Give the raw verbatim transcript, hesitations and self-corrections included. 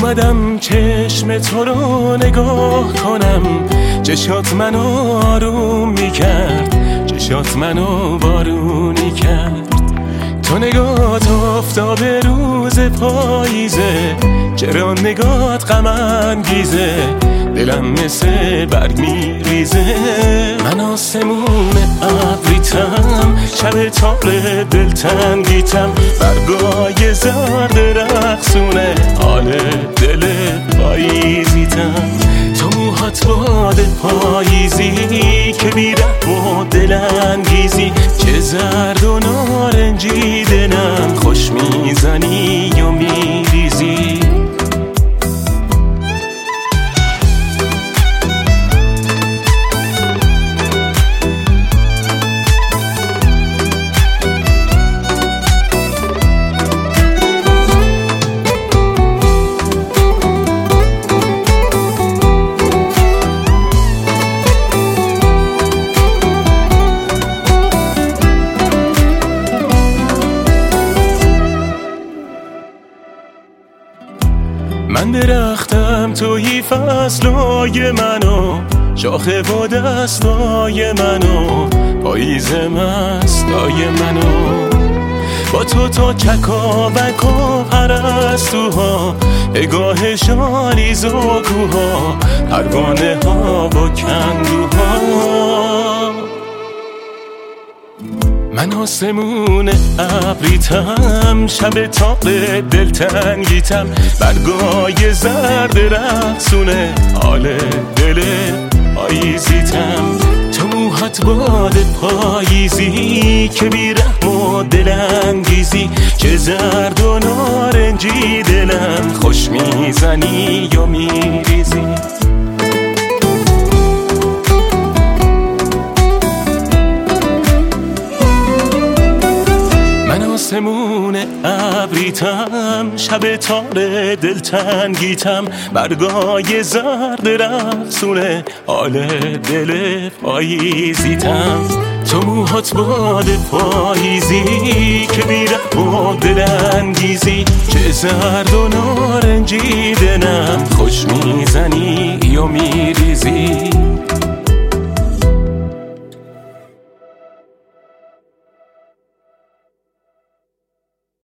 اومدم چشم تو رو نگاه کنم، چشات منو آروم میکرد، چشات منو بارونی کرد. تو نگات آفتاب روز پاییزه، چرا نگات غم انگیزه، دلم مثل برگ میریزه. من آسمون ابریتم، شب تار دلتنگیتم، برگای زرد رقصونه حال دل پاییزیتم. تو موهات باد پاییزی که بی‌رحم و دلانگیزی، چه زرد و نارنجی دلم خوش میزنی و میریزی. من درختم توی فصلای منو، شاخه و دستای منو، پاییز مستای منو. با تو تا چکاوک و پرستوها، نگاه شالیز و کوها، پروانه ها و کندوها. من آسمون ابریتم، شب تاق دلتنگیتم، برگای زرد رقصونه حال دل پاییزیتم. تو موهات باد پاییزی که بی‌رحم و دلانگیزی، چه زرد و نارنجی دلم خوش میزنی و میریزی. آسمون ابریتم، شب تار دلتنگیتم، برگای زرد رقصونه حال دل پاییزیتم. تو موهات باد پاییزی که بی‌رحم و دلانگیزی، چه زرد و نارنجی دلم خوش میزنی و میریزی.